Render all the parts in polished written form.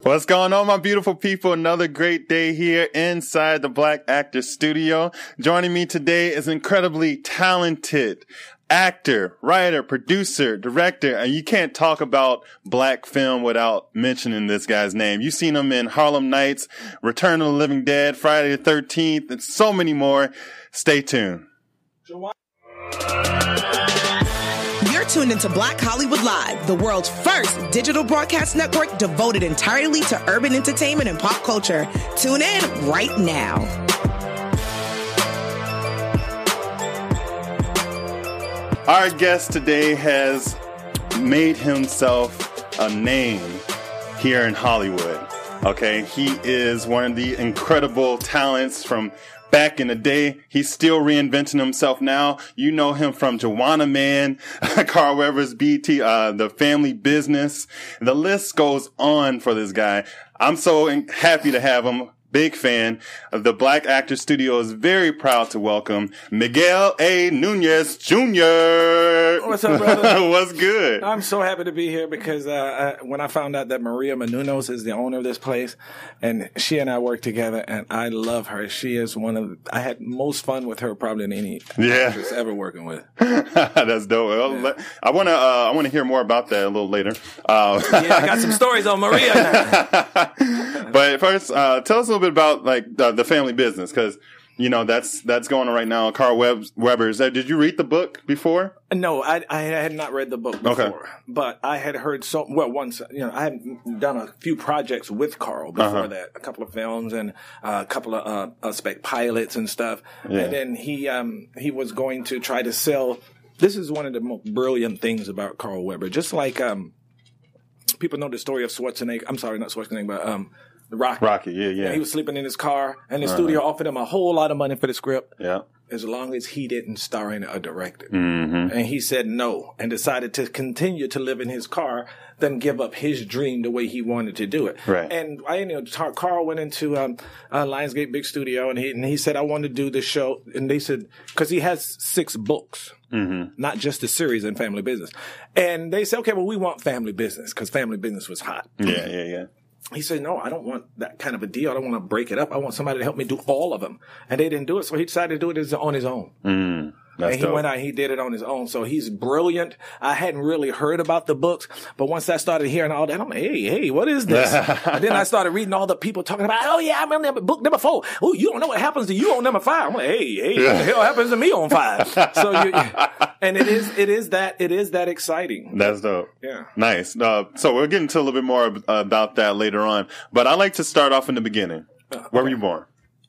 What's going on, my beautiful people? Another great day here inside the Black Actor Studio. Joining me today is incredibly talented actor, writer, producer, director, and you can't talk about black film without mentioning this guy's name. You've seen him in Harlem Nights, Return of the Living Dead, Friday the 13th, and so many more. Stay tuned. You're tuned into Black Hollywood Live, the world's first digital broadcast network devoted entirely to urban entertainment and pop culture. Tune in right now. Our guest today has made himself a name here in Hollywood. Okay, he is one of the incredible talents from back in the day. He's still reinventing himself now. You know him from Juwanna Mann, Carl Weathers, BT, The Family Business. The list goes on for this guy. I'm so happy to have him. Big fan of the Black Actor Studio is very proud to welcome Miguel A. Nunez Jr. What's up, brother? What's good? I'm so happy to be here because when I found out that Maria Menounos is the owner of this place, and she and I work together, and I love her. She is I had most fun with her probably than any actress ever working with. That's dope. Well, yeah. I want to hear more about that a little later. I got some stories on Maria now. But first, tell us a little bit about like the Family Business, because you know that's going on right now. Carl Weathers. Did you read the book before? No, I had not read the book before, but I had heard once. I had done a few projects with Carl before that, a couple of films and a couple of spec pilots and stuff. Yeah. And then he was going to try to sell. This is one of the most brilliant things about Carl Weber. Just like people know the story of Schwarzenegger. I'm sorry, not Schwarzenegger, but Rocky, yeah. He was sleeping in his car, and the studio offered him a whole lot of money for the script. Yeah. As long as he didn't star in it or direct it. Mm-hmm. And he said no, and decided to continue to live in his car, then give up his dream the way he wanted to do it. Right. And Carl went into Lionsgate Big Studio, and he said, I want to do the show. And they said, because he has 6 books. Mm-hmm. Not just the series in Family Business. And they said, okay, well, we want Family Business, because Family Business was hot. Yeah. He said, no, I don't want that kind of a deal. I don't want to break it up. I want somebody to help me do all of them. And they didn't do it, so he decided to do it on his own. That's and he dope. went out, he did it on his own. So he's brilliant. I hadn't really heard about the books, but once I started hearing all that, I'm like, hey, what is this? And then I started reading all the people talking about, oh yeah, I remember book number 4. Oh, you don't know what happens to you on number 5. I'm like, hey, what the hell happens to me on 5? So and it is that exciting. That's dope. Yeah. Nice. So we'll get into a little bit more about that later on, but I like to start off in the beginning. Where were you born?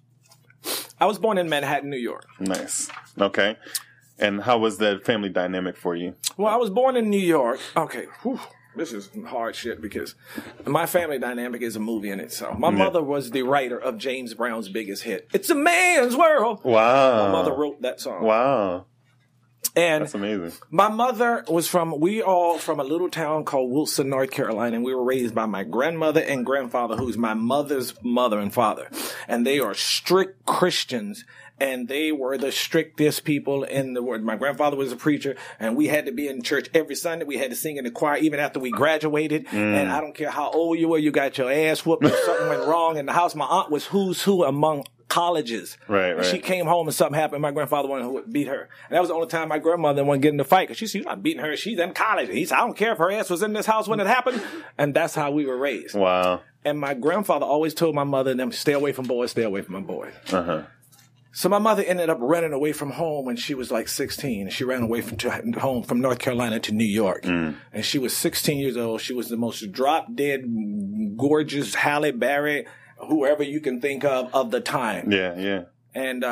I was born in Manhattan, New York. Nice. Okay. And how was that family dynamic for you? Well, I was born in New York. Okay. Whew. This is hard shit because my family dynamic is a movie in itself. My mother was the writer of James Brown's biggest hit, It's a Man's World. Wow. My mother wrote that song. Wow. And that's amazing. My mother was from a little town called Wilson, North Carolina, and we were raised by my grandmother and grandfather, who's my mother's mother and father. And they are strict Christians, and they were the strictest people in the world. My grandfather was a preacher, and we had to be in church every Sunday. We had to sing in the choir even after we graduated. And I don't care how old you were, you got your ass whooped if something went wrong in the house. My aunt was who's who among colleges. Right. She came home and something happened. My grandfather wanted to beat her. And that was the only time my grandmother wanted to get in the fight. Because she said, you're not beating her. She's in college. He said, I don't care if her ass was in this house when it happened. And that's how we were raised. Wow. And my grandfather always told my mother and them, stay away from boys, stay away from my boys. Uh-huh. So my mother ended up running away from home when she was like 16. She ran away from home from North Carolina to New York. And she was 16 years old. She was the most drop-dead, gorgeous Halle Berry, whoever you can think of the time. Yeah. And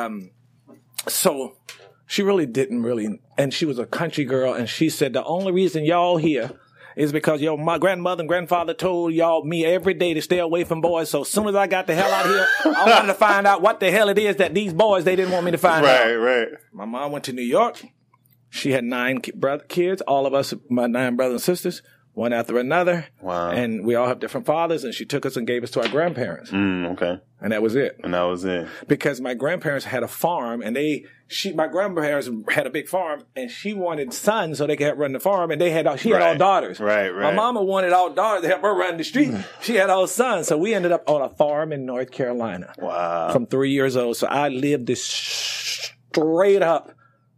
so she really didn't and she was a country girl, and she said, the only reason y'all here is because my grandmother and grandfather told me every day to stay away from boys. So as soon as I got the hell out of here, I wanted to find out what the hell it is that these boys, they didn't want me to find out. Right. My mom went to New York. She had 9 kids, all of us, my 9 brothers and sisters. one after another. Wow. And we all have different fathers, and she took us and gave us to our grandparents. Okay. And that was it. And that was it. Because my grandparents had a farm, and my grandparents had a big farm, and she wanted sons so they could help run the farm, and she had all daughters. Right. My mama wanted all daughters to help her run the street. She had all sons, so we ended up on a farm in North Carolina. Wow. From 3 years old. So I lived this straight up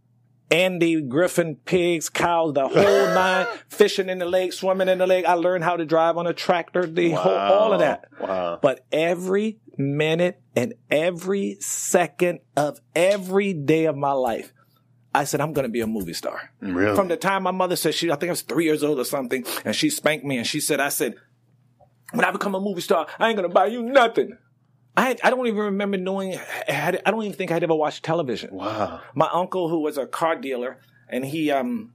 Andy Griffin, pigs, cows, the whole nine, fishing in the lake, swimming in the lake. I learned how to drive on a tractor, all of that. Wow. But every minute and every second of every day of my life, I said, I'm going to be a movie star. Really? From the time my mother said I think I was 3 years old or something, and she spanked me and I said, when I become a movie star, I ain't going to buy you nothing. I don't even remember I don't even think I'd ever watched television. Wow. My uncle, who was a car dealer, and he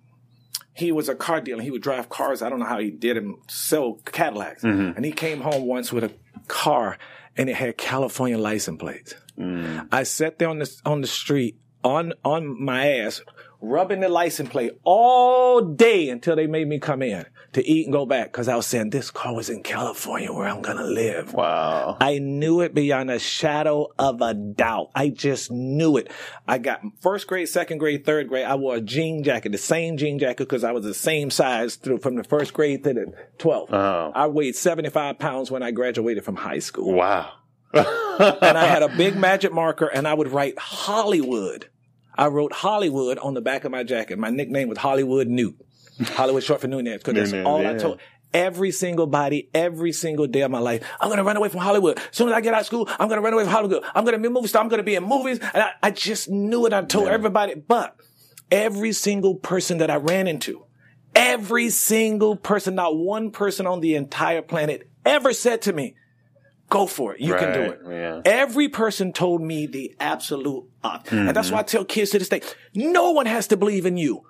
was a car dealer. He would drive cars. I don't know how he did him, sell Cadillacs. Mm-hmm. And he came home once with a car, and it had California license plates. Mm. I sat there on the street on my ass, rubbing the license plate all day until they made me come in to eat and go back, because I was saying, this car was in California where I'm going to live. Wow. I knew it beyond a shadow of a doubt. I just knew it. I got first grade, second grade, third grade. I wore a jean jacket, the same jean jacket, because I was the same size from the first grade to the 12th. Oh. I weighed 75 pounds when I graduated from high school. Wow. And I had a big magic marker, and I would write Hollywood. I wrote Hollywood on the back of my jacket. My nickname was Hollywood Newt. Hollywood short for Nunez, because that's all I told every single body, every single day of my life. I'm going to run away from Hollywood. As soon as I get out of school, I'm going to run away from Hollywood. I'm going to be a movie star. I'm going to be in movies. And I just knew it. I told everybody. But every single person that I ran into, every single person, not one person on the entire planet ever said to me, go for it. You can do it. Yeah. Every person told me the absolute opposite. And that's why I tell kids to this day, no one has to believe in you.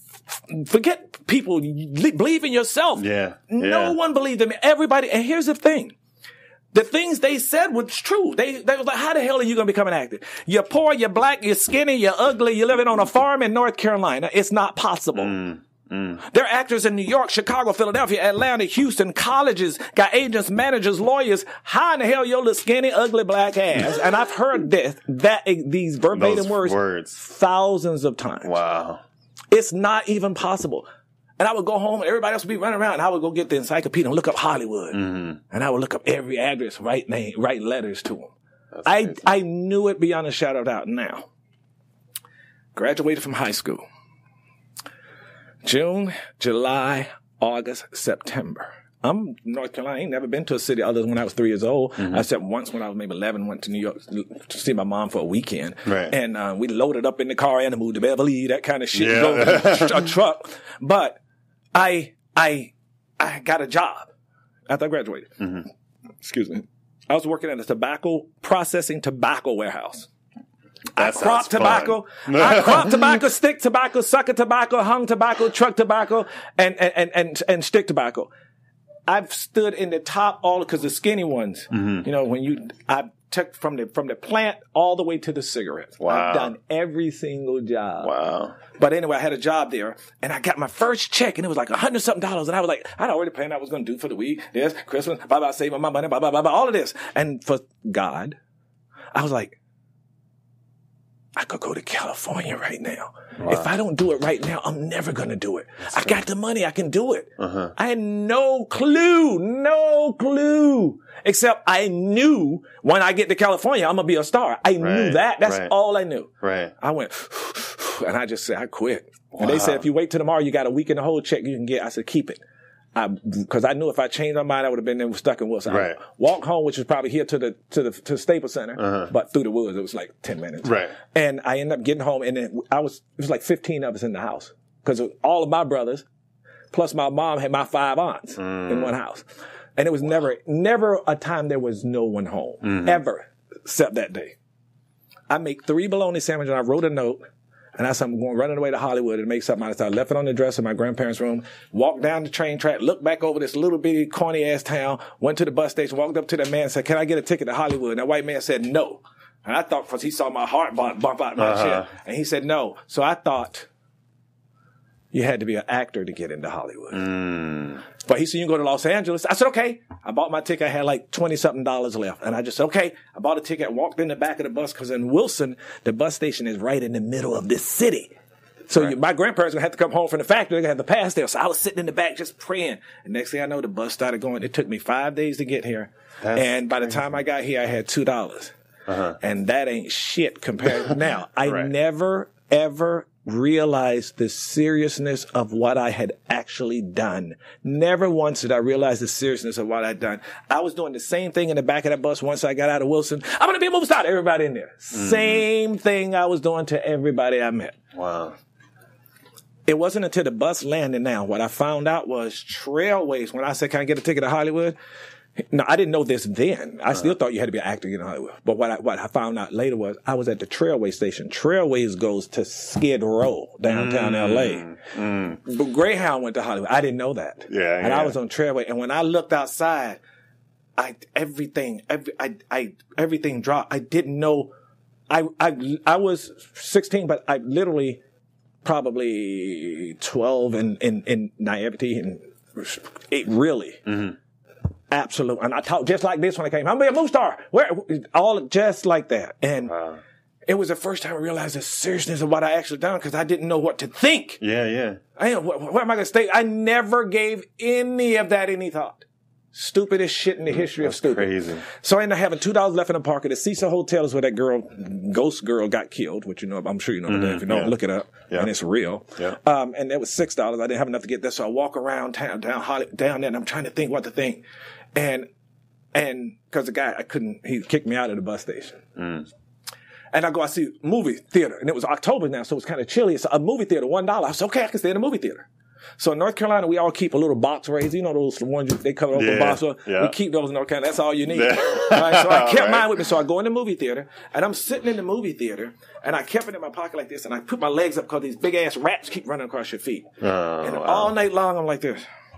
Forget people. Believe in yourself. Yeah. No one believed in me. Everybody. And here's the thing. The things they said was true. They was like, how the hell are you going to become an actor? You're poor, you're black, you're skinny, you're ugly, you're living on a farm in North Carolina. It's not possible. There are actors in New York, Chicago, Philadelphia, Atlanta, Houston, colleges, got agents, managers, lawyers. How in the hell your little skinny, ugly black ass? And I've heard these verbatim words thousands of times. Wow. It's not even possible. And I would go home and everybody else would be running around, and I would go get the encyclopedia and look up Hollywood. Mm-hmm. And I would look up every address, write letters to them. I knew it beyond a shadow of doubt. Now, graduated from high school. June, July, August, September. I'm North Carolina. I ain't never been to a city other than when I was 3 years old. Mm-hmm. I said once when I was maybe 11, went to New York to see my mom for a weekend. Right. And we loaded up in the car and moved to Beverly, that kind of shit. Yeah. A truck. But I got a job after I graduated. Mm-hmm. Excuse me. I was working at a processing tobacco warehouse. I crop tobacco, stick tobacco, sucker tobacco, hung tobacco, truck tobacco, and stick tobacco. I've stood in the top because the skinny ones, I took from the plant all the way to the cigarettes. Wow. I've done every single job. Wow. But anyway, I had a job there, and I got my first check, and it was like $100-something, and I was like, I'd already planned I was going to do for the week, this, Christmas, saving my money, all of this. And for God, I was like, I could go to California right now. Wow. If I don't do it right now, I'm never going to do it. I got the money. I can do it. Uh-huh. I had no clue, except I knew when I get to California, I'm going to be a star. I knew that. That's all I knew. Right. I went, and I just said, I quit. Wow. And they said, if you wait till tomorrow, you got a week and a whole check you can get. I said, keep it. Because I knew if I changed my mind, I would have been there stuck in Wilson. Right. I walked home, which was probably here to the Staples Center, but through the woods, it was like 10 minutes. Right. And I ended up getting home, and then it was like 15 of us in the house, because all of my brothers, plus my mom, had my 5 aunts in one house, and it was never a time there was no one home ever, except that day. I make 3 bologna sandwiches, and I wrote a note. And I said, I'm going running away to Hollywood and make something out of it. So I left it on the dresser in my grandparents' room, walked down the train track, looked back over this little bitty corny ass town, went to the bus station, walked up to the man and said, can I get a ticket to Hollywood? And that white man said no. And I thought, because he saw my heart bump out my chest. And he said no. So I thought, you had to be an actor to get into Hollywood. But he said, you can go to Los Angeles. I said, okay. I bought my ticket. I had like $20-something left. And I just said, okay. I bought a ticket, walked in the back of the bus, because in Wilson, the bus station is right in the middle of this city. So my grandparents were going to have to come home from the factory. They're going to have to pass there. So I was sitting in the back just praying. And next thing I know, the bus started going. It took me 5 days to get here. And by the time I got here, I had $2. And that ain't shit compared. Now, I never, ever realized the seriousness of what I had actually done. Never once did I realize the seriousness of what I'd done. I was doing the same thing in the back of that bus once I got out of Wilson. I'm going to be a movie star. Everybody in there. Same thing I was doing to everybody I met. Wow. It wasn't until the bus landed now. What I found out was Trailways. When I said, can I get a ticket to Hollywood? No, I didn't know this then. I still thought you had to be an actor to get in Hollywood. But what I found out later was I was at the Trailway station. Trailways goes to Skid Row, downtown L.A. But Greyhound went to Hollywood. I didn't know that. And I was on Trailway. And when I looked outside, everything dropped. I didn't know. I was 16, but I literally probably 12 in naivety, and it really. Absolutely. And I talked just like this when I came. I'm going to be a movie star. All just like that. And it was the first time I realized the seriousness of what I actually done, because I didn't know what to think. Where am I going to stay? I never gave any of that any thought. Stupidest shit in the history of stupid. Crazy. So I ended up having $2 left in the pocket. The Cecil Hotel is where that ghost girl got killed, which I'm sure you know that. If you don't, look it up. And it's real. And it was $6. I didn't have enough to get there. So I walk around town, down there, and I'm trying to think what to think. And cause the guy, he kicked me out of the bus station. And I see movie theater, and it was October now, so it was kind of chilly. It's a movie theater, $1. I said, okay, I can stay in a movie theater. So in North Carolina, we all keep a little box raise. You know those ones they cover open box. We keep those in North Carolina. That's all you need. Right? So I kept mine with me. So I go in the movie theater, and I'm sitting in the movie theater, and I kept it in my pocket like this, and I put my legs up because these big ass rats keep running across your feet. And all night long, I'm like this.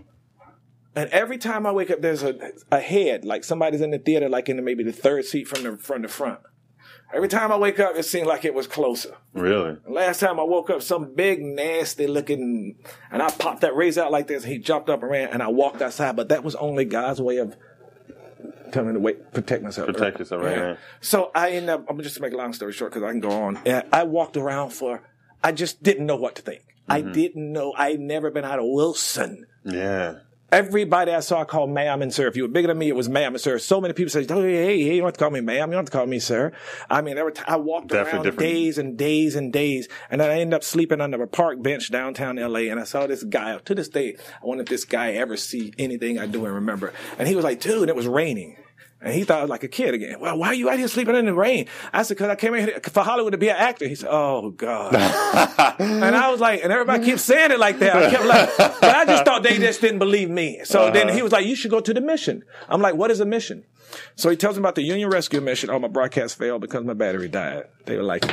And every time I wake up, there's a head, like somebody's in the theater, like in maybe the third seat from the front. Every time I wake up, it seemed like it was closer. Really? Last time I woke up, some big, nasty looking, and I popped that razor out like this. He jumped up and ran, and I walked outside. But that was only God's way of telling me to wait, protect myself. Protect yourself, right? So I ended up, I'm just to make a long story short, because I can go on. And I walked around I just didn't know what to think. I didn't know. I'd never been out of Wilson. Everybody I saw called ma'am and sir. If you were bigger than me, it was ma'am and sir. So many people say, oh, hey, you don't have to call me ma'am. You don't have to call me sir. I mean, I walked around days and days and days. And then I ended up sleeping under a park bench downtown L.A. And I saw this guy. To this day, I wonder if this guy ever see anything I do and remember. And he was like, dude, it was raining. And he thought I was like a kid again. Well, why are you out here sleeping in the rain? I said, because I came in here for Hollywood to be an actor. He said, oh, God. And I was like, and everybody keeps saying it like that. I kept like, but I just thought they just didn't believe me. So then he was like, you should go to the mission. I'm like, what is a mission? So he tells me about the Union Rescue Mission. Oh, my broadcast failed because my battery died. They were like,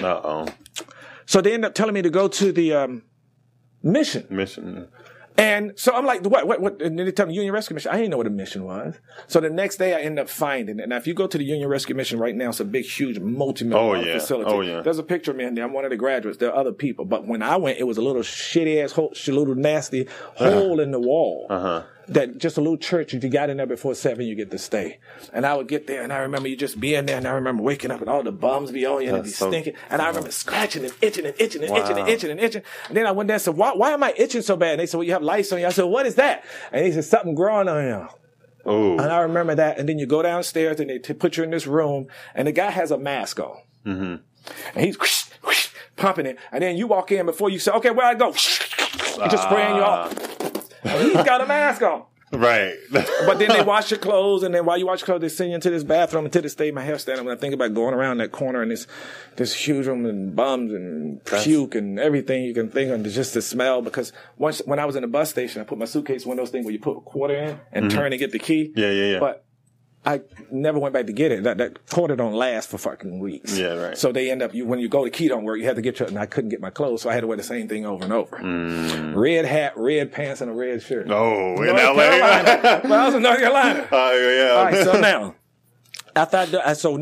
So they ended up telling me to go to the mission. And so I'm like, what? And then they tell me Union Rescue Mission. I didn't know what a mission was. So the next day I end up finding it. Now, if you go to the Union Rescue Mission right now, it's a big, huge multi-million facility. There's a picture of me in there. I'm one of the graduates. There are other people. But when I went, it was a little shitty ass hole, little nasty hole in the wall. That just a little church. If you got in there before 7, you get to stay. And I would get there, and I remember you just being there, and I remember waking up and all the bums be on you and it'd be stinking. And I remember scratching and itching and itching and itching and itching and itching. And then I went there and said, why am I itching so bad? And they said, well, you have lice on you. I said, what is that? And he said, something growing on you. And I remember that. And then you go downstairs and they put you in this room, and the guy has a mask on. And he's whoosh, whoosh, pumping it. And then you walk in before you say, okay, where I go? Just spraying you off. He's got a mask on. Right. But then they wash your clothes, and then while you wash your clothes, they send you into this bathroom until this day my hair standing. When I think about going around that corner and this huge room and bums and puke and everything you can think of, just the smell. Because when I was in the bus station, I put my suitcase, one of those things where you put a quarter in and turn and get the key. Yeah. But I never went back to get it. That quarter don't last for fucking weeks. Yeah, right. So they end up, when you go, the key don't work. You have to get and I couldn't get my clothes, so I had to wear the same thing over and over. Red hat, red pants, and a red shirt. Oh, in North LA? Carolina. Well, I was in North Carolina. Oh, yeah. All right, so now,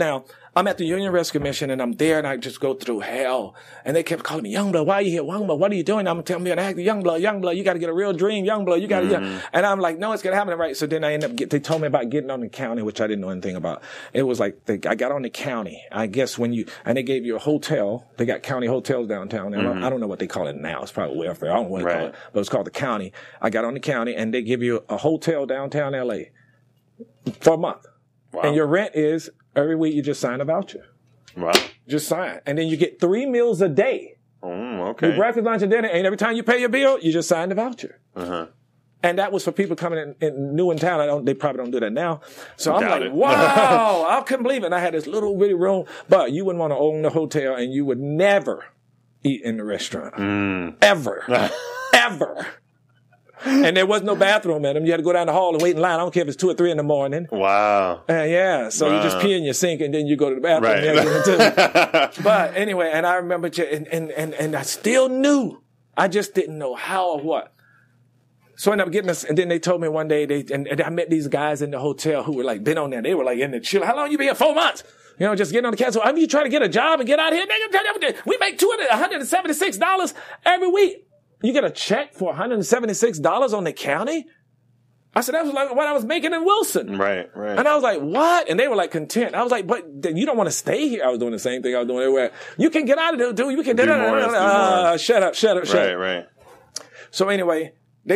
I'm at the Union Rescue Mission and I'm there and I just go through hell. And they kept calling me, Youngblood, why are you here? Youngblood, what are you doing? I'm telling me an actor, Youngblood, you got to get a real dream, Youngblood, you got to, And I'm like, no, it's going to happen. Right. So then I end up they told me about getting on the county, which I didn't know anything about. It was like, I got on the county. I guess and they gave you a hotel. They got county hotels downtown. I don't know what they call it now. It's probably welfare. I don't know what they call it, but it's called the county. I got on the county and they give you a hotel downtown LA for a month. Wow. And your rent is every week you just sign a voucher. Wow. Just sign. And then you get 3 meals a day. Okay. Your breakfast, lunch, and dinner. And every time you pay your bill, you just sign the voucher. Uh-huh. And that was for people coming in new in town. They probably don't do that now. So I'm like, wow, I couldn't believe it. And I had this little bitty room, but you wouldn't want to own the hotel and you would never eat in the restaurant. Ever. Ever. And there was no bathroom in them. You had to go down the hall and wait in line. I don't care if it's 2 or 3 in the morning. Wow. Yeah. So you just pee in your sink and then you go to the bathroom. Right. But anyway, and I remember, and I still knew. I just didn't know how or what. So I ended up getting us, and then they told me one day, and I met these guys in the hotel who were like, been on there. They were like in the chill. How long you been here? 4 months. You know, just getting on the council. I mean, you trying to get a job and get out of here? We make $176 every week. You get a check for $176 on the county? I said, that was like what I was making in Wilson. Right. And I was like, what? And they were like content. I was like, but you don't want to stay here. I was doing the same thing I was doing everywhere. You can get out of there, dude. You can do more. Shut up. Right. So anyway,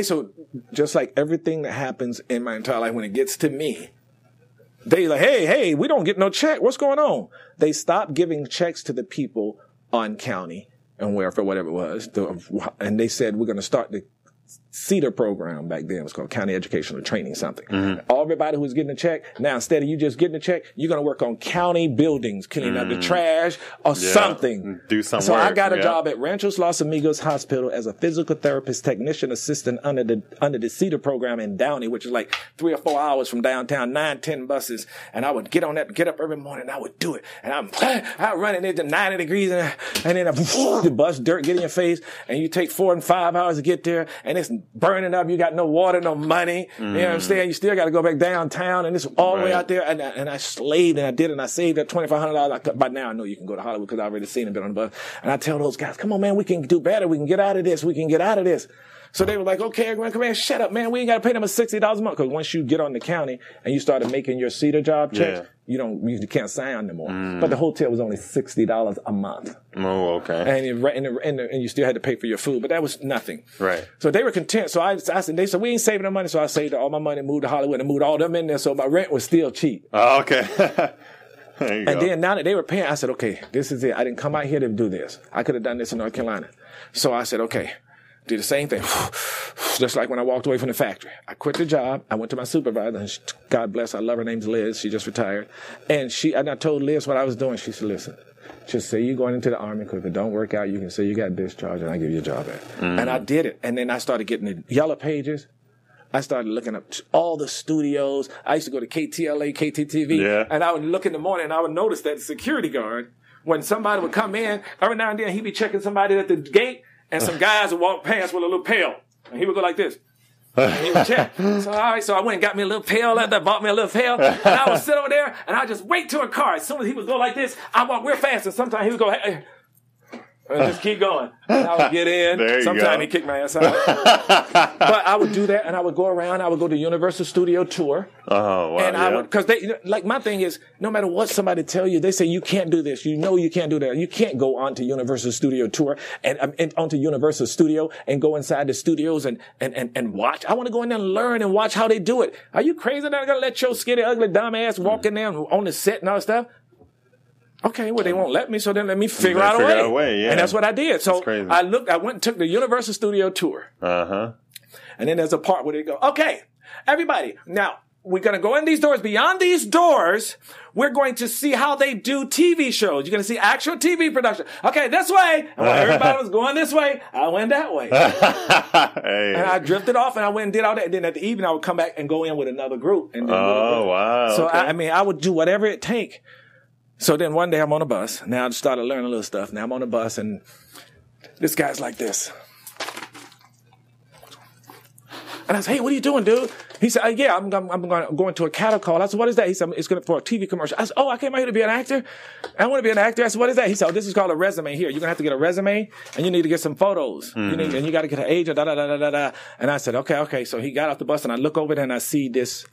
just like everything that happens in my entire life, when it gets to me, they like, hey, we don't get no check. What's going on? They stopped giving checks to the people on county and welfare, whatever it was. And they said, we're going to start the CETA program back then. It was called County Educational Training something. Everybody who was getting a check, now instead of you just getting a check, you're going to work on county buildings, cleaning up the trash or something. Do some so work. I got a job at Ranchos Los Amigos Hospital as a physical therapist technician assistant under the CETA program in Downey, which is like 3 or 4 hours from downtown, 9-10 buses. And I would get on that, get up every morning, and I would do it. And I'd run it into 90 degrees and then the bus dirt get in your face and you take 4 and 5 hours to get there and it's burning up. You got no water, no money. You know what I'm saying? You still got to go back downtown and it's all the way out there. And I slaved and I did it and I saved that $2,500. By now I know you can go to Hollywood because I already seen it, been on the bus. And I tell those guys, come on, man, we can do better. We can get out of this. So they were like, okay, everyone, come here, shut up, man. We ain't got to pay them $60 a month. Because once you get on the county and you started making your CETA job checks, you can't sign no more. But the hotel was only $60 a month. Oh, okay. And you still had to pay for your food, but that was nothing. Right. So they were content. So I said, they said, we ain't saving no money. So I saved all my money, moved to Hollywood and moved all them in there. So my rent was still cheap. Oh, okay. And then now that they were paying, I said, okay, this is it. I didn't come out here to do this. I could have done this in North Carolina. So I said, okay. Did the same thing. Just like when I walked away from the factory. I quit the job. I went to my supervisor. And God bless, I love her. Name's Liz. She just retired. And I told Liz what I was doing. She said, listen, just say you're going into the Army because if it don't work out, you can say you got discharged and I give you a job back. And I did it. And then I started getting the yellow pages. I started looking up all the studios. I used to go to KTLA, KTTV. Yeah. And I would look in the morning and I would notice that the security guard, when somebody would come in, every now and then he'd be checking somebody at the gate. And some guys would walk past with a little pail. And he would go like this. And he would check. So, all right, so I went and got me a little pail after I bought me a little pail. And I would sit over there and I just wait to a car. As soon as he would go like this, I walk real fast. And sometimes he would go, hey, and just keep going. And I would get in. Sometimes he'd kick my ass out. But I would do that and I would go around. I would go to Universal Studio Tour. Oh, wow. And I would, because like my thing is, no matter what somebody tell you, they say you can't do this. You know you can't do that. You can't go on to Universal Studio Tour and onto Universal Studio and go inside the studios and watch. I want to go in there and learn and watch how they do it. Are you crazy? They're going to let your skinny, ugly, dumb ass walk in there on the set and all that stuff? Okay, well, they won't let me, so then let me figure out a way. Yeah. And that's what I did. So I went and took the Universal Studio Tour. And then there's a part where they go, okay, everybody, now we're going to go in these doors. Beyond these doors, we're going to see how they do TV shows. You're going to see actual TV production. Okay, this way. And while everybody was going this way, I went that way. Hey. And I drifted off and I went and did all that. And then at the evening, I would come back and go in with another group. And wow. So, okay. I would do whatever it take. So then one day I'm on a bus. Now I started learning a little stuff. Now I'm on a bus and this guy's like this. And I said, hey, what are you doing, dude? He said, yeah, I'm going to a cattle call. I said, what is that? He said, it's for a TV commercial. I said, oh, I came out here to be an actor. I want to be an actor. I said, what is that? He said, oh, this is called a resume here. You're going to have to get a resume and you need to get some photos. And you got to get an agent, And I said, okay. So he got off the bus and I look over there and I see this,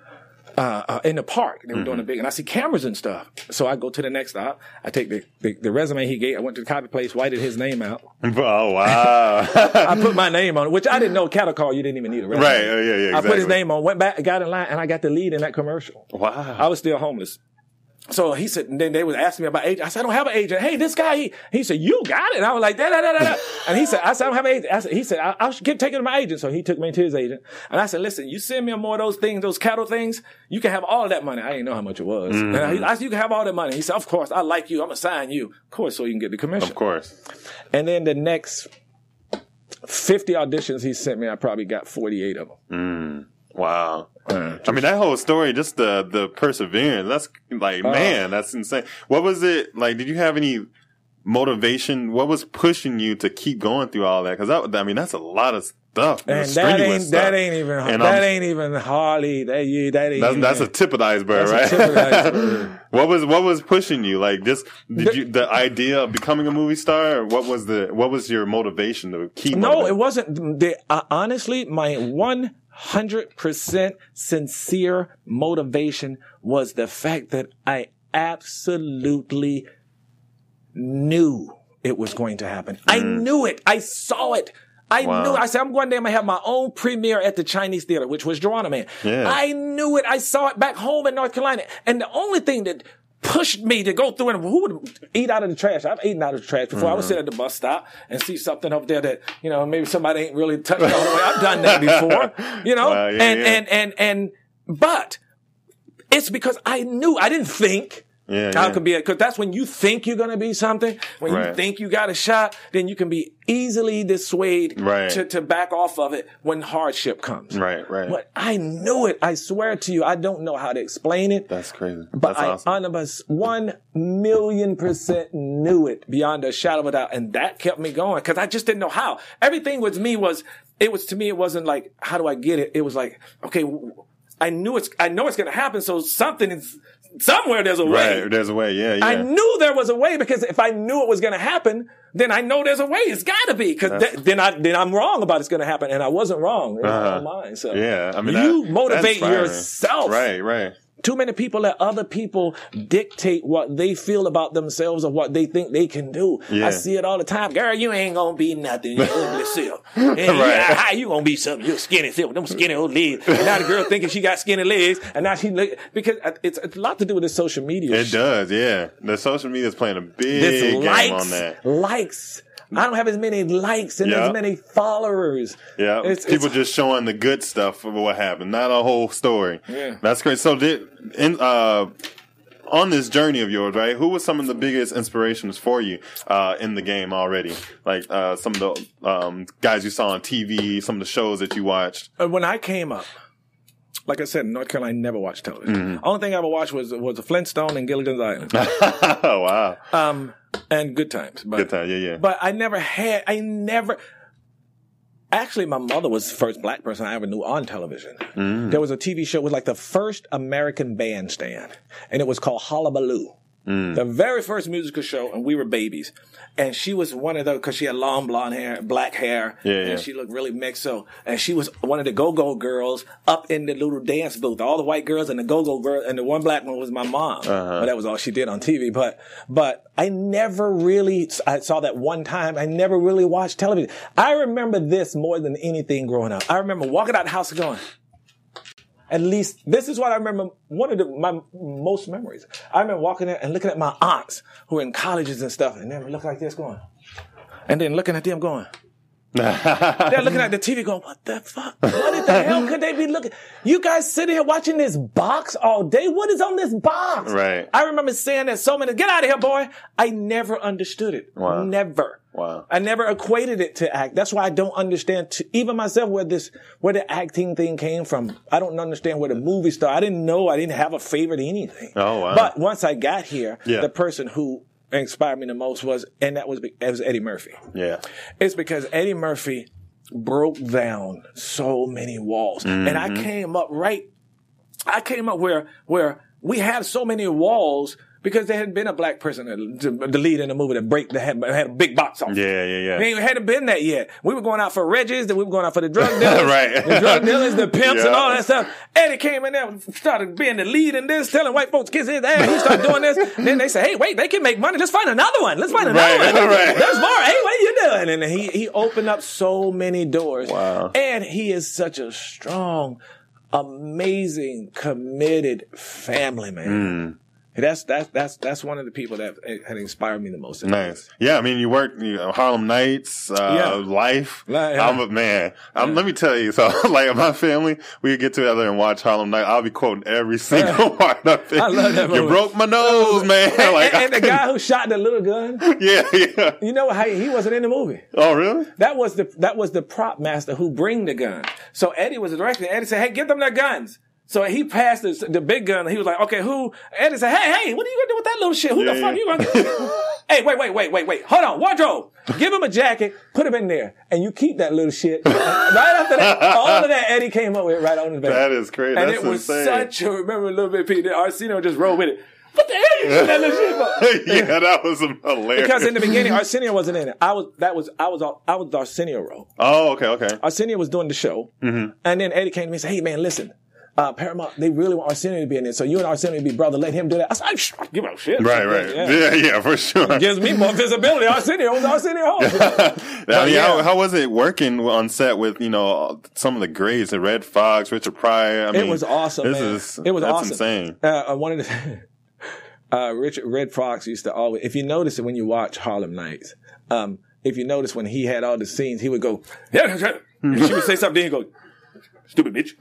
in the park. They were doing a big, and I see cameras and stuff. So I go to the next stop. I take the resume he gave. I went to the copy place, whited his name out. Oh, wow. I put my name on it, which I didn't know cattle call, you didn't even need a resume. Right. Yeah, exactly. I put his name on, went back, got in line, and I got the lead in that commercial. Wow. I was still homeless. So he said, and then they was asking me about agent. I said, I don't have an agent. Hey, this guy, he said, you got it. And I was like, da. And he said, I said, I don't have an agent. He said, I'll get taken to my agent. So he took me to his agent. And I said, listen, you send me more of those things, those cattle things, you can have all of that money. I didn't know how much it was. And I said, you can have all that money. He said, of course, I like you. I'm going to sign you. Of course, so you can get the commission. Of course. And then the next 50 auditions he sent me, I probably got 48 of them. Wow. I mean, that whole story, just the perseverance, that's like, man, that's insane. What was it like? Did you have any motivation? What was pushing you to keep going through all that? Cause that's a lot of stuff. And that ain't even hardly, that's a tip of the iceberg, right? A tip of the iceberg. What was pushing you? Like the idea of becoming a movie star? Or what was your motivation to keep? No, it wasn't. Honestly, my 100% sincere motivation was the fact that I absolutely knew it was going to happen. I knew it. I saw it. I knew it. I said, I'm going there. I'm going to have my own premiere at the Chinese Theater, which was Geronimo. Yeah. I knew it. I saw it back home in North Carolina. And the only thing that pushed me to go through and who would eat out of the trash? I've eaten out of the trash before. I would sit at the bus stop and see something up there that, maybe somebody ain't really touched all the way. I've done that before, but it's because I knew, I didn't think. How it could be, because that's when you think you're going to be something, when you think you got a shot, then you can be easily dissuaded to back off of it when hardship comes. Right. But I knew it. I swear to you, I don't know how to explain it. That's crazy. But that's awesome. I 1,000,000% knew it beyond a shadow of a doubt. And that kept me going because I just didn't know how. Everything with me to me, it wasn't like, how do I get it? It was like, okay, I know it's going to happen. So somewhere there's a way. Right, there's a way, yeah. I knew there was a way because if I knew it was going to happen, then I know there's a way. It's got to be because then I'm wrong about it's going to happen, and I wasn't wrong in my own mind. So you motivate yourself. Right. Too many people let other people dictate what they feel about themselves or what they think they can do. Yeah. I see it all the time. Girl, you ain't gonna be nothing. You ugly self. How you gonna be something? You're skinny self with them skinny old legs. And now the girl thinking she got skinny legs, and now because it's a lot to do with the social media. It does, yeah. The social media is playing a big game on that. Likes. I don't have as many likes and as many followers. Yeah, people just showing the good stuff of what happened, not a whole story. Yeah, that's great. So, on this journey of yours, right? Who was some of the biggest inspirations for you in the game already? Like some of the guys you saw on TV, some of the shows that you watched. When I came up, like I said, in North Carolina, I never watched television. Only thing I ever watched was the Flintstone and Gilligan's Island. Oh, wow. And Good Times. Good Times, yeah. But actually, my mother was the first black person I ever knew on television. There was a TV show, it was like the first American bandstand, and it was called Hullabaloo. The very first musical show, and we were babies. And she was one of those, because she had long blonde hair, black hair, and she looked really mixed. And she was one of the go-go girls up in the little dance booth. All the white girls and the go-go girl, and the one black one was my mom. But that was all she did on TV. But I saw that one time. I never really watched television. I remember this more than anything growing up. I remember walking out the house and going, at least, this is what I remember, one of my most memories. I remember walking there and looking at my aunts who were in colleges and stuff, and they were looking like this going. And then looking at them going. They're looking at the TV going, what the fuck? What in the hell could they be looking? You guys sitting here watching this box all day? What is on this box? Right. I remember saying that so many, get out of here, boy. I never understood it. Wow. Never. Wow. I never equated it to act. That's why I don't understand, even myself, where the acting thing came from. I don't understand where the movie star, I didn't have a favorite anything. Oh, wow. But once I got here, the person who inspired me the most was Eddie Murphy. Yeah. It's because Eddie Murphy broke down so many walls. And I came up where we had so many walls because there hadn't been a black person to lead in the movie that had a big box office. Yeah. We hadn't been that yet. We were going out for Reggie's, then we were going out for the drug dealers. Right. The drug dealers, the pimps, and all that stuff. Eddie came in there and started being the lead in this, telling white folks kiss his ass. He started doing this. And then they say, hey, wait, they can make money. Let's find another one. Let's find another one. Right. There's more. Hey, what are you doing? And he opened up so many doors. Wow. And he is such a strong, amazing, committed family man. That's one of the people that had inspired me the most. Nice. Yeah, I mean, you worked Harlem Nights, Life. Let me tell you, so like my family, we would get together and watch Harlem Nights. I'll be quoting every single part of it. I love that movie. You broke my nose, man. And the guy who shot the little gun. Yeah. You know how he wasn't in the movie. Oh, really? That was the prop master who bring the gun. So Eddie was the director. Eddie said, hey, get them their guns. So he passed the big gun. He was like, okay, who? Eddie said, hey, what are you going to do with that little shit? Who the fuck you going to get? Hey, wait. Hold on. Wardrobe. Give him a jacket. Put him in there. And you keep that little shit. Right after that, all of that Eddie came up with right on his back. That is crazy. And that's it was insane. remember a little bit, Pete, Arsenio just rolled with it. What the hell you doing that little shit for? Yeah, that was hilarious. Because in the beginning, Arsenio wasn't in it. I was the Arsenio role. Oh, okay. Arsenio was doing the show. And then Eddie came to me and said, hey, man, listen. Paramount, they really want Arsenio to be in it. So you and Arsenio be brother. Let him do that. I said, give up shit. Right. Yeah, for sure. It gives me more visibility. Arsenio owns Arsenio Hall. How was it working on set with, some of the greats, the Red Fox, Richard Pryor? It was awesome, man. It was that's awesome. Insane. One of the, Red Fox used to always, if you notice it when you watch Harlem Nights, if you notice when he had all the scenes, he would go, yeah, and she would say something, then he'd go, stupid bitch.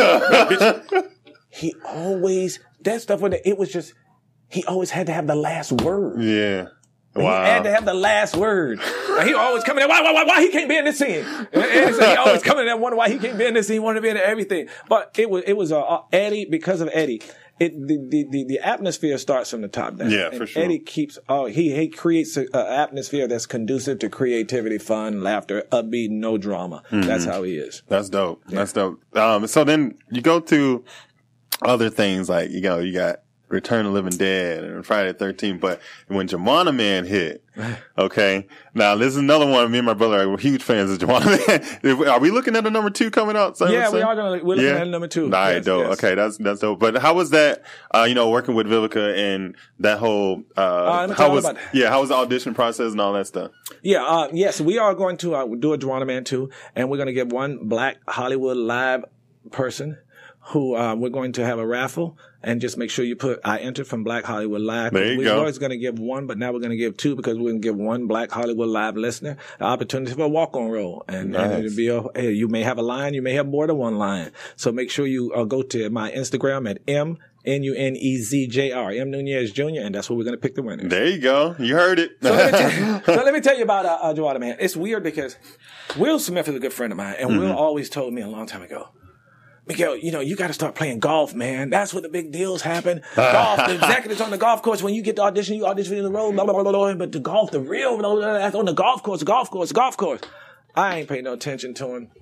He always, that stuff, he always had to have the last word. Yeah. Wow. He had to have the last word. And he always coming in, why he can't be in this scene? And so he always coming in and wonder why he can't be in this scene, he wanted to be in everything. But it was Eddie, because of Eddie. The atmosphere starts from the top down. Yeah, for sure. Eddie keeps, he creates an atmosphere that's conducive to creativity, fun, laughter, upbeat, no drama. That's how he is. That's dope. Yeah. That's dope. So then you go to other things like, you got Return of the Living Dead and Friday the 13th, but when Juwanna Mann hit, okay, now this is another one. Me and my brother are huge fans of Juwanna Mann. Are we looking at a number 2 coming out? Yeah, we're looking at a number 2. All right, dope. Yes. Okay, that's dope. But how was that? Working with Vivica and that whole how was the audition process and all that stuff? Yeah, yes, we are going to do a Juwanna Mann 2, and we're going to get one Black Hollywood Live person who we're going to have a raffle, and just make sure you put I entered from Black Hollywood Live. There you go. We were always going to give one, but now we're going to give 2 because we're going to give one Black Hollywood Live listener the opportunity for a walk-on role. And it'll be you may have a line, you may have more than one line. So make sure you go to my Instagram at MNUNEZJR, M Nunez Jr., and that's where we're going to pick the winner. There you go. You heard it. So let me tell you about Juwanna Mann. It's weird because Will Smith is a good friend of mine, and Will always told me a long time ago, Miguel, you got to start playing golf, man. That's where the big deals happen. Golf, the executives on the golf course, when you get the audition, you audition in the road, blah, blah, blah, blah, but the golf, the real, that's on the golf course. I ain't paying no attention to him.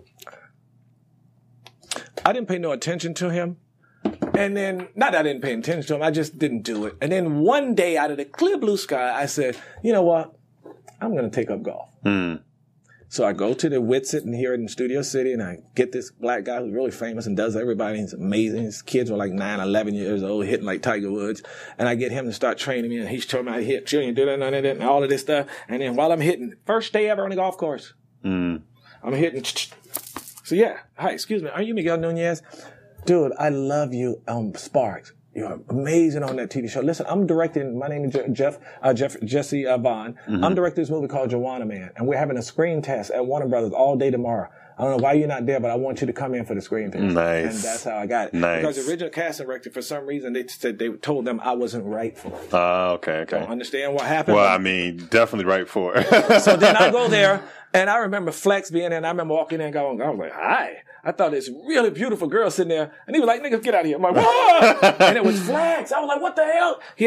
I didn't pay no attention to him. And then, not that I didn't pay attention to him, I just didn't do it. And then one day, out of the clear blue sky, I said, you know what? I'm going to take up golf. So I go to the Witsit here in Studio City, and I get this black guy who's really famous and does everybody. He's amazing. His kids were like 9, 11 years old, hitting like Tiger Woods. And I get him to start training me, and he's showing me how to hit, do that, and all of this stuff. And then while I'm hitting, first day ever on the golf course, I'm hitting. So yeah, hi, excuse me, are you Miguel Nunez? Dude, I love you, Sparks. You're amazing on that TV show. Listen, I'm directing, my name is Jesse Vaughn. I'm directing this movie called Juwanna Mann, and we're having a screen test at Warner Brothers all day tomorrow. I don't know why you're not there, but I want you to come in for the screen test. Nice. And that's how I got it. Nice. Because the original casting director, for some reason, they told them I wasn't right for it. Okay. Don't understand what happened. Well, I mean, definitely right for it. So then I go there, and I remember Flex being there, and I remember walking in and going, I was like, hi. I thought this really beautiful girl sitting there, and he was like, nigga, get out of here. I'm like, whoa! And it was Flex. I was like, what the hell? He had his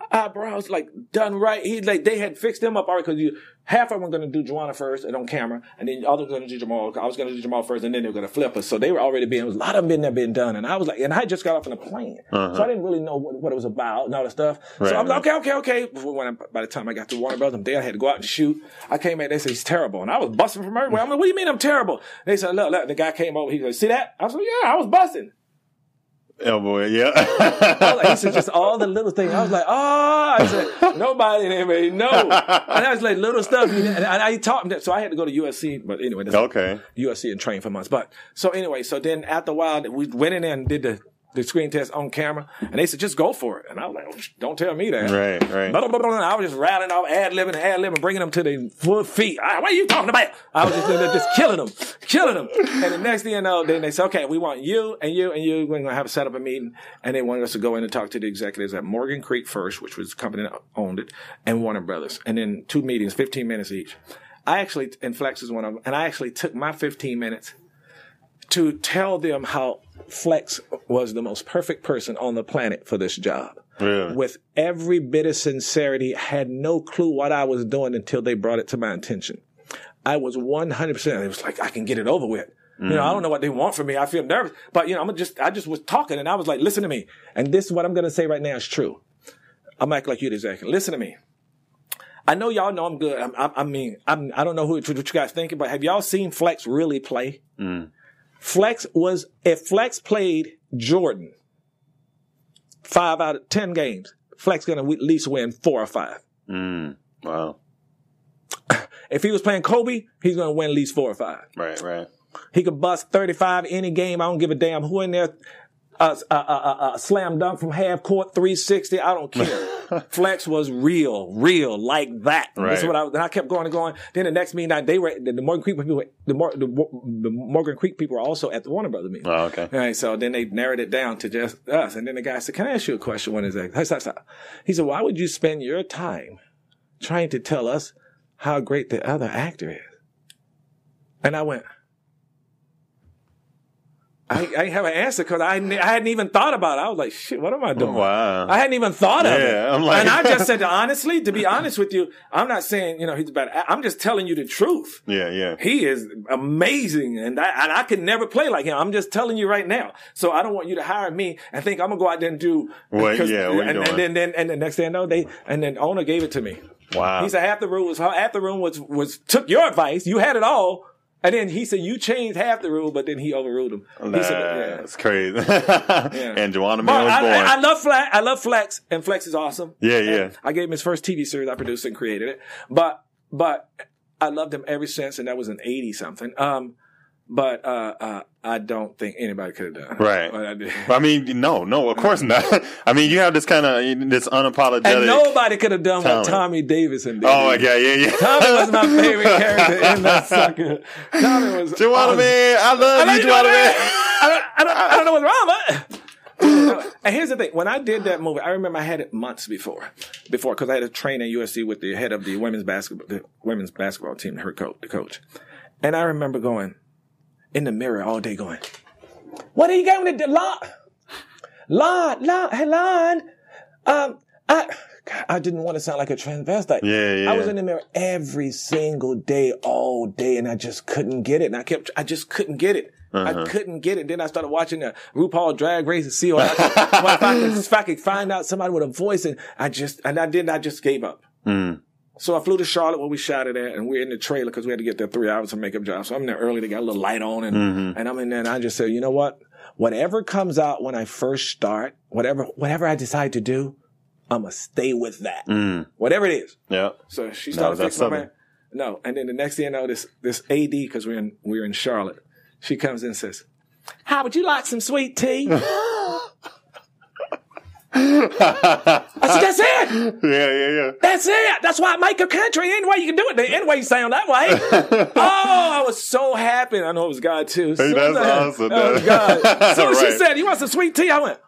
eyebrows like done right. They had fixed them up already because half of them were going to do Juana first and on camera, and then the other was going to do Jamal. I was going to do Jamal first, and then they were going to flip us. So they were already a lot of them been done, and I was like, and I just got off on a plane, so I didn't really know what it was about and all that stuff. Right, so I was like, okay. By the time I got to Warner Brothers, I had to go out and shoot. I came in, they said he's terrible, and I was busting from everywhere. I'm like, what do you mean I'm terrible? They said, look, the guy came over. He said, see that? I was like, yeah, I was busting. Oh boy, yeah. He said just all the little things. I was like, I said, nobody anybody know. And I was like little stuff. And I taught him that. So I had to go to USC. But anyway, that's okay. USC and train for months. But so anyway, so then after a while, we went in there and did the screen test on camera, and they said, just go for it. And I was like, oh, don't tell me that. Right. Blah, blah, blah, blah. I was just rattling off, ad-libbing, bringing them to their full feet. What are you talking about? I was just killing them. And the next thing you know, then they said, okay, we want you and you and you. We're going to have to set up a meeting. And they wanted us to go in and talk to the executives at Morgan Creek first, which was the company that owned it, and Warner Brothers. And then 2 meetings, 15 minutes each. And Flex is one of them. And I actually took my 15 minutes to tell them how Flex was the most perfect person on the planet for this job. Really? With every bit of sincerity, had no clue what I was doing until they brought it to my attention. I was 100%. It was like, I can get it over with. I don't know what they want from me. I feel nervous. But, I just was talking, and I was like, listen to me. And this is what I'm going to say right now is true. I'm acting like you exactly. Listen to me. I know y'all know I'm good. I don't know what you guys thinking, but have y'all seen Flex really play? If Flex played Jordan 5 out of 10 games, Flex going to at least win 4 or 5. Wow. If he was playing Kobe, he's going to win at least 4 or 5. Right. He could bust 35 any game. I don't give a damn who in there. Slam dunk from half court, 360. I don't care. Flex was real like that. Right. This is what I kept going and going. Then the next meeting, they were the Morgan Creek people. The Morgan Creek people were also at the Warner Brothers meeting. Oh, okay. All right, so then they narrowed it down to just us. And then the guy said, "Can I ask you a question?" One is that he said, "Why would you spend your time trying to tell us how great the other actor is?" And I went, I didn't have an answer because I hadn't even thought about it. I was like, shit, what am I doing? Wow. I hadn't even thought of it. I'm like, and I just said, honestly, to be honest with you, I'm not saying, he's bad. I'm just telling you the truth. Yeah. He is amazing. And I could never play like him. I'm just telling you right now. So I don't want you to hire me and think I'm going to go out there and do. What you doing? And the next thing I know, and then the owner gave it to me. Wow. He said half the room was took your advice. You had it all. And then he said, you changed half the rule, but then he overruled him. He said, that's crazy. And Juana Miller was born. I love Flex, and Flex is awesome. Yeah. And I gave him his first TV series. I produced and created it. But I loved him ever since, and that was in 80-something. But I don't think anybody could have done it. Right. I mean, no, of course not. I mean, you have this kind of, this unapologetic. And nobody could have done what Tommy Davidson did. Oh, my God, yeah. Tommy was my favorite character in that sucker. Tommy was. Juana Man, I love you, Juana Man. I don't know what's wrong, but. And here's the thing. When I did that movie, I remember I had it months before, because I had to train at USC with the head of the women's basketball team, the coach. And I remember going in the mirror all day going, what are you going to do? Lon, I didn't want to sound like a transvestite. Yeah. I was in the mirror every single day, all day, and I just couldn't get it. And I just couldn't get it. I couldn't get it. Then I started watching the RuPaul Drag Race to see if I could find out somebody with a voice, and I just gave up. So I flew to Charlotte where we shot it at, and we're in the trailer because we had to get there 3 hours of makeup job. So I'm there early. They got a little light on, and I'm in there, and I just said, you know what? Whatever comes out when I first start, whatever I decide to do, I'm going to stay with that. Whatever it is. Yeah. So she started fixing my man. No. And then the next thing you know, this AD, because we're in Charlotte, she comes in and says, how would you like some sweet tea? I said, that's it. Yeah. That's it. That's why I make a country. Any way you can do it. Any way you sound that way. I was so happy. I know it was God too. Hey, that's awesome. That was God. So she said, you want some sweet tea? I went.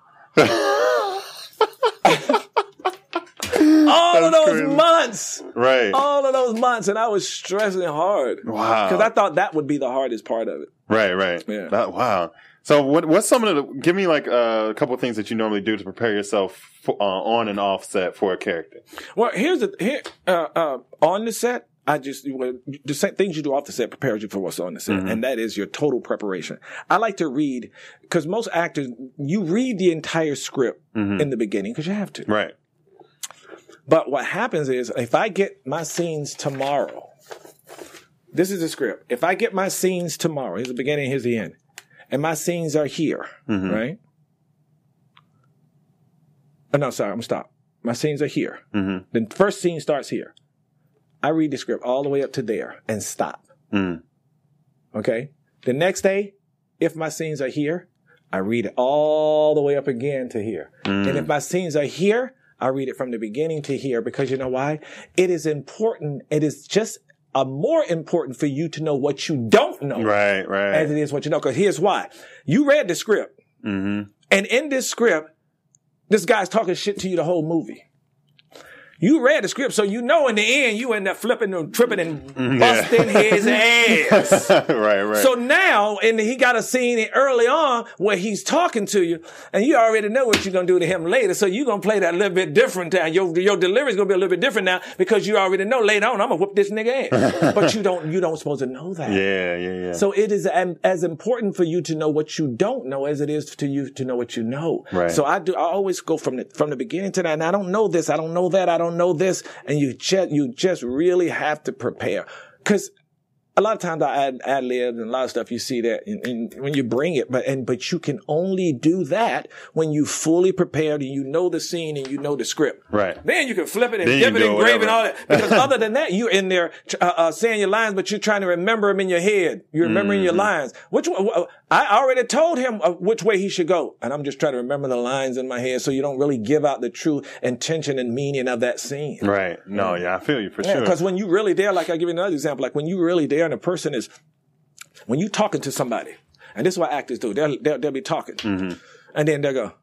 All of those months. Right. All of those months. And I was stressing hard. Wow. Because I thought that would be the hardest part of it. Right. Yeah. Wow. So what's some of the, give me like a couple of things that you normally do to prepare yourself on and off set for a character. Well, on the set, the same things you do off the set prepares you for what's on the set. And that is your total preparation. I like to read, because most actors, you read the entire script in the beginning because you have to. Right. But what happens is, if I get my scenes tomorrow, this is the script. If I get my scenes tomorrow, here's the beginning, here's the end. And my scenes are here, right? Oh, no, sorry, I'm going to stop. My scenes are here. The first scene starts here. I read the script all the way up to there and stop. Okay? The next day, if my scenes are here, I read it all the way up again to here. And if my scenes are here, I read it from the beginning to here, because you know why? It is important. It is just more important for you to know what you don't know. Right. As it is what you know. Because here's why. You read the script. And in this script, this guy's talking shit to you the whole movie. You read the script, so you know in the end you end up flipping and tripping and busting his ass. Right. So now, and he got a scene early on where he's talking to you, and you already know what you're going to do to him later, so you're going to play that a little bit different now. Your delivery's going to be a little bit different now, because you already know later on, I'm going to whoop this nigga ass. But you don't supposed to know that. Yeah. So it is as important for you to know what you don't know as it is to you to know what you know. Right. So I always go from the beginning to that, and I don't know this, I don't know that, I don't know this, and you just really have to prepare, because a lot of times I ad libs and a lot of stuff you see that when you bring it, but you can only do that when you fully prepared and you know the scene and you know the script. Right. Then you can flip it and dip it and engrave and all that. Because other than that, you're in there saying your lines, but you're trying to remember them in your head. You're remembering your lines. I already told him which way he should go, and I'm just trying to remember the lines in my head, so you don't really give out the true intention and meaning of that scene. Right. No, I feel you for sure. Because when you really there, like I'll give you another example, like when you really there and a person is, when you talking to somebody, and this is what actors do, they'll be talking, and then they'll go,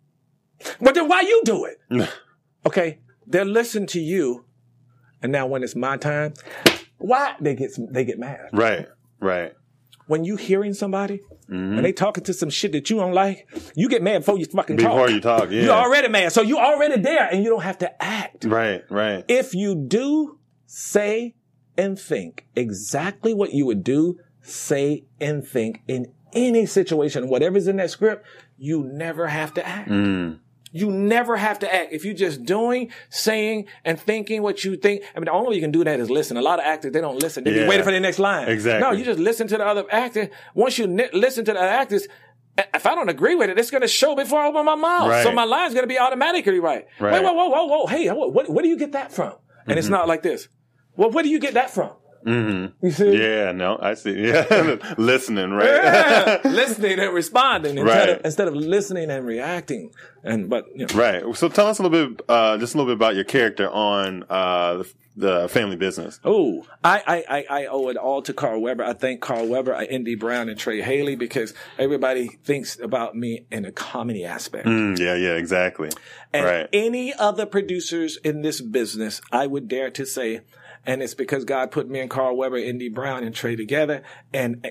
well, then why you do it? Okay, they'll listen to you, and now when it's my time, why they get mad. Right. When you hearing somebody and they talking to some shit that you don't like, you get mad before you fucking talk. Before you talk, yeah. You're already mad, so you're already there, and you don't have to act. Right. If you do say and think exactly what you would do, say and think in any situation, whatever's in that script, you never have to act. You never have to act. If you're just doing, saying, and thinking what you think, I mean, the only way you can do that is listen. A lot of actors, they don't listen. They be waiting for the next line. Exactly. No, you just listen to the other actor. Once you listen to the actors, if I don't agree with it, it's going to show before I open my mouth. Right. So my line's going to be automatically right. Wait, whoa. Hey, where do you get that from? And it's not like this. Well, where do you get that from? You see? Yeah, no, I see. Yeah, listening, right? Yeah, listening and responding instead of listening and reacting. Right. So tell us a little bit, just a little bit about your character on the family business. Oh, I owe it all to Carl Weber. I thank Carl Weber, Indy Brown, and Trey Haley, because everybody thinks about me in a comedy aspect. Yeah, exactly. And any other producers in this business, I would dare to say, and it's because God put me and Carl Weber, Indy Brown, and Trey together. And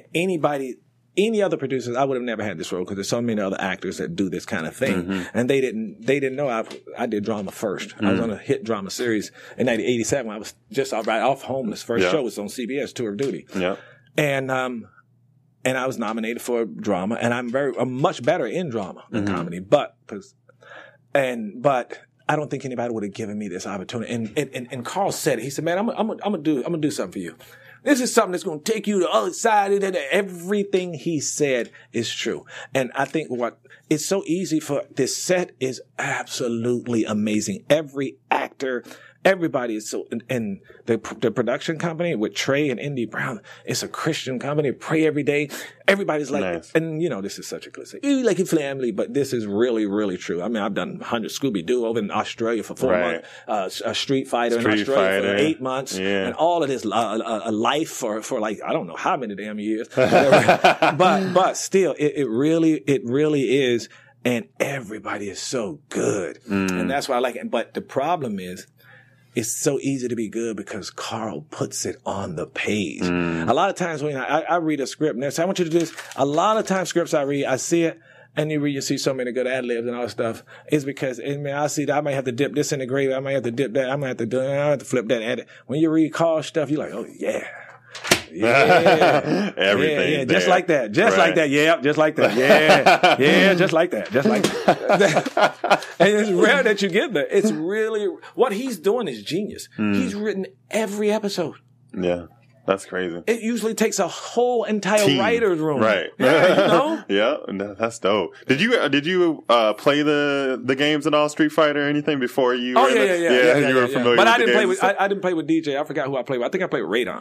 any other producers, I would have never had this role, because there's so many other actors that do this kind of thing. And they didn't know I did drama first. I was on a hit drama series in 1987. I was just right off Homeless. First show was on CBS, Tour of Duty. And I was nominated for drama, and I'm much better in drama than comedy, but I don't think anybody would have given me this opportunity. And Carl said it. He said, "Man, I'm gonna do something for you. This is something that's gonna take you to the other side." Everything he said is true. And I think it's so easy for this set is absolutely amazing. Every actor, everybody is so, and the production company with Trey and Indy Brown, it's a Christian company. Pray every day. Everybody's like, nice. And this is such a cliche. Like your family, but this is really, really true. I mean, I've done 100 Scooby-Doo over in Australia for 4 months, a Street Fighter in Australia for 8 months, and all of this, a life for like, I don't know how many damn years, but still, it really is. And everybody is so good. And that's why I like it. But the problem is, it's so easy to be good because Carl puts it on the page. A lot of times when I read a script and they say, I want you to do this. A lot of times scripts I read, I see it, and you see so many good ad-libs and all that stuff. It's because, I see that I might have to dip this in the gravy. I might have to dip that. I might have to do it. I have to flip that. And when you read Carl stuff, you're like, oh, yeah. Yeah. Everything. Yeah, just like that. Just like that. Yeah, just like that. Yeah. Yeah, just like that. Just like that. And it's rare that you get that. It's really, what he's doing is genius. He's written every episode. Yeah. That's crazy. It usually takes a whole entire writer's room. Right. Yeah, Yeah, that's dope. Did you play the games at all, Street Fighter or anything before you? Oh, yeah. You were familiar but with I didn't the play games? with, I didn't play with DJ. I forgot who I played with. I think I played with Radon.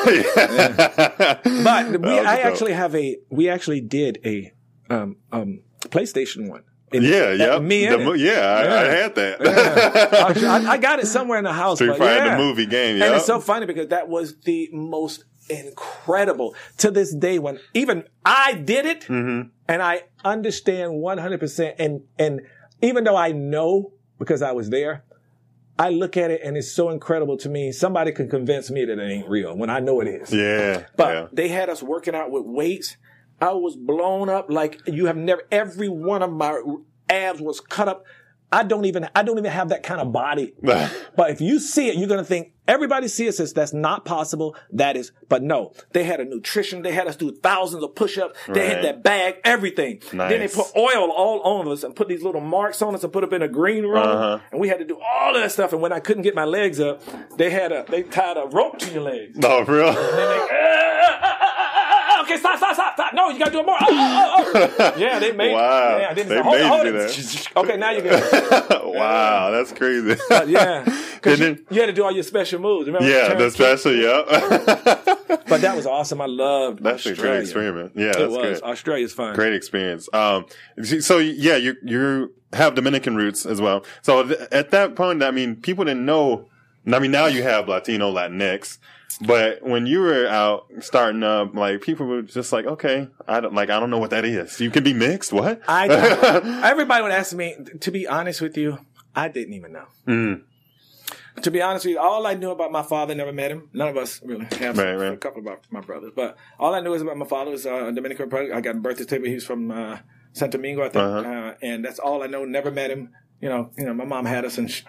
But we actually did a PlayStation 1. I had that. I got it somewhere in the house. Street Fighter, the movie game, And it's so funny because that was the most incredible. To this day, when even I did it, and I understand 100%, and even though I know because I was there, I look at it and it's so incredible to me. Somebody can convince me that it ain't real when I know it is. Yeah. But they had us working out with weights. I was blown up like you have never. Every one of my abs was cut up. I don't even have that kind of body. But if you see it, you're gonna think everybody sees it says that's not possible. That is, but no. They had a nutrition. They had us do thousands of push-ups. They had that bag, everything. Nice. Then they put oil all on us and put these little marks on us and put up in a green room. And we had to do all of that stuff. And when I couldn't get my legs up, they tied a rope to your legs. Oh, for real? And then okay, stop. No, you gotta do it more. Yeah, they made. Wow. Yeah, They made you that. Okay, now you good. Wow, that's crazy. Yeah, because you had to do all your special moves. Remember? Yeah, the special. But that was awesome. I loved That's Australia. a great experiment. Yeah, It that's was. good. Australia's fun. Great experience. So yeah, you have Dominican roots as well. So at that point, I mean, people didn't know. I mean, now you have Latino, Latinx, but when you were out starting up, like people were just like, okay, I don't know what that is. You can be mixed. What? Everybody would ask me. To be honest with you, I didn't even know. To be honest with you, all I knew about my father, never met him. None of us really have. A couple of my brothers, but all I knew is about my father was Dominican Republic. I got a birth certificate. He was from Santo Domingo, I think, and that's all I know. Never met him. You know, my mom had us, and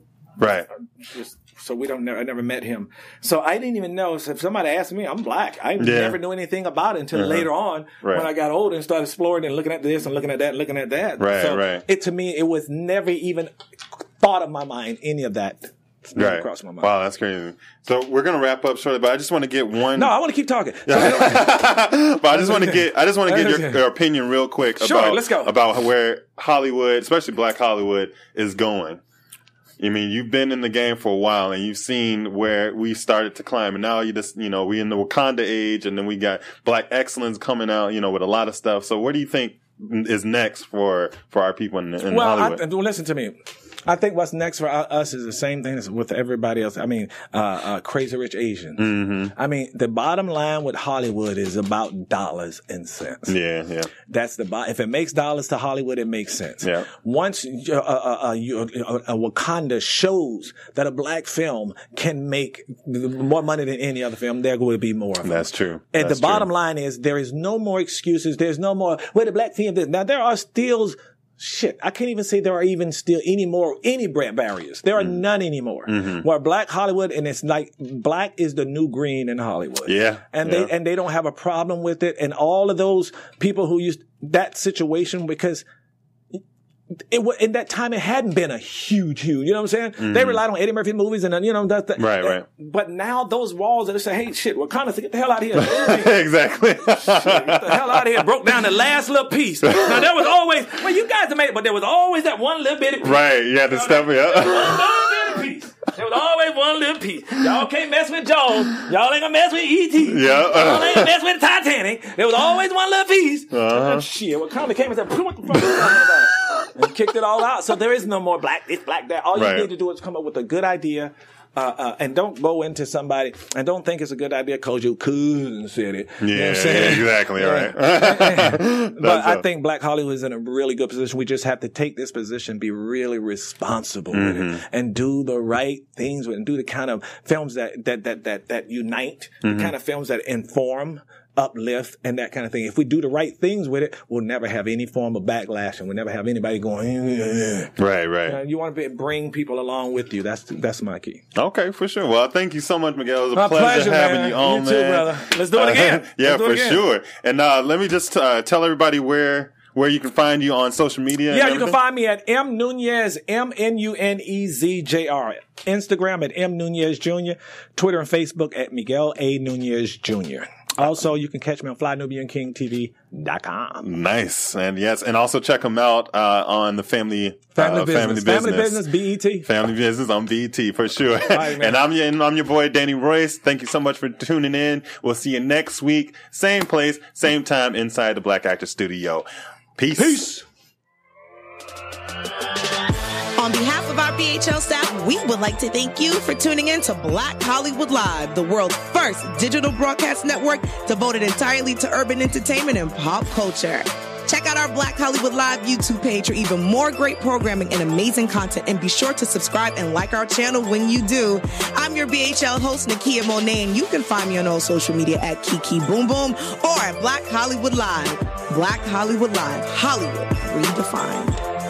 so I never met him. So I didn't even know. So if somebody asked me, I'm black. I never knew anything about it until later on when I got older and started exploring and looking at this and looking at that and looking at that. It to me, it was never even thought of my mind, any of that. Across my mind. Wow, that's crazy. So we're gonna wrap up shortly, but I just want to get one. No, I want to keep talking. But I just want to get your opinion real quick let's go. about where Hollywood, especially Black Hollywood, is going. I mean, you've been in the game for a while and you've seen where we started to climb, and now we in the Wakanda age, and then we got Black excellence coming out, with a lot of stuff. So what do you think is next for our people in Hollywood? Listen to me. I think what's next for us is the same thing as with everybody else. I mean, Crazy Rich Asians. I mean, the bottom line with Hollywood is about dollars and cents. Yeah. That's if it makes dollars to Hollywood, it makes sense. Yeah. Once Wakanda shows that a black film can make more money than any other film, there will be more of them. That's true. And the bottom line is there is no more excuses. There's no more, the black film did. Now, there are still I can't even say there are even still any brand barriers. There are none anymore. Where Black Hollywood, and it's like black is the new green in Hollywood. Yeah. And they don't have a problem with it. And all of those people who used that situation, because in that time, it hadn't been a huge, you know what I'm saying? They relied on Eddie Murphy movies and, Right. But now those walls that say, hey, shit, Wakanda, get the hell out of here. Exactly. Shit, get the hell out of here. Broke down the last little piece. Now, there was always, you guys have made it, but there was always that one little bitty piece. Right. You had to step me up. One little bitty piece. There was always one little piece. Y'all can't mess with Jones. Y'all ain't gonna mess with E.T. Y'all ain't gonna mess with the Titanic. There was always one little piece. Shit, Wakanda came and said, what the fuck are you talking about? And kicked it all out. So there is no more black this, black that. All you need to do is come up with a good idea, and don't go into somebody and don't think it's a good idea because your cousin said it. Yeah, you know what I'm saying? exactly. Right. But I think Black Hollywood is in a really good position. We just have to take this position, be really responsible with it, and do the right things with it, and do the kind of films that unite, the kind of films that inform, uplift, and that kind of thing. If we do the right things with it, we'll never have any form of backlash, and we'll never have anybody going. Right. You want to bring people along with you. That's my key. Okay, for sure. Well, thank you so much, Miguel. It was a My pleasure having man. you on, you too, brother. Let's do it again. Yeah, for sure. And let me just tell everybody where you can find you on social media. Yeah, you can find me at M Nunez, MNUNEZJR. Instagram at M Nunez Jr. Twitter and Facebook at Miguel A. Nunez Jr. Also, you can catch me on FlyNubianKingTV.com. Nice. And yes, and also check them out on the Family Business. BET. Family Business on BET for sure. Right, and I'm your boy, Danny Royce. Thank you so much for tuning in. We'll see you next week. Same place, same time inside the Black Actor Studio. Peace. On behalf of our BHL staff, we would like to thank you for tuning in to Black Hollywood Live, the world's first digital broadcast network devoted entirely to urban entertainment and pop culture. Check out our Black Hollywood Live YouTube page for even more great programming and amazing content. And be sure to subscribe and like our channel when you do. I'm your BHL host, Nakia Monet, and you can find me on all social media at Kiki Boom Boom or at Black Hollywood Live. Black Hollywood Live. Hollywood redefined.